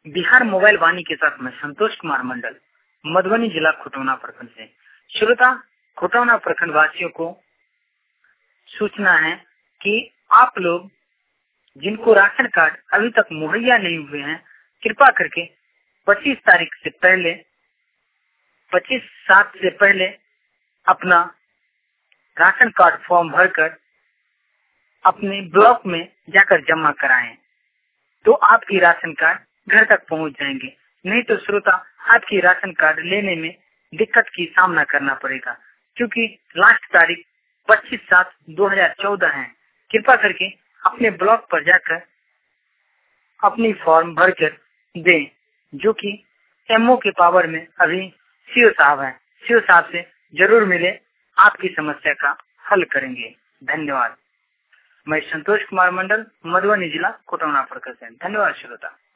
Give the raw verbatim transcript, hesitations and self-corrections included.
Bihar mobile वाणी के साथ मैं संतोष कुमार मंडल, मधुबनी जिला खुटौना प्रखंड से। श्रोता, खुटौना प्रखंड वासियों को सूचना है कि आप लोग जिनको राशन कार्ड अभी तक मुहैया नहीं हुए हैं, कृपा करके पच्चीस तारीख से पहले पच्चीस सात से पहले अपना राशन कार्ड फॉर्म भरकर अपने ब्लॉक में जाकर जमा कराएं, तो आपकी राशन कार्ड घर तक पहुंच जाएंगे। नहीं तो श्रोता, आपकी राशन कार्ड लेने में दिक्कत की सामना करना पड़ेगा, क्योंकि लास्ट तारीख पच्चीस सात दो हजार चौदह है। कृपा करके अपने ब्लॉक पर जाकर अपनी फॉर्म भरकर दें, जो कि एमओ के पावर में अभी सीओ साहब हैं। सीओ साहब से जरूर मिले, आपकी समस्या का हल करेंगे। धन्यवाद। मैं संतोष कुमार मंडल, मधुबनी जिला खुटौना प्रखंड से। धन्यवाद श्रोता।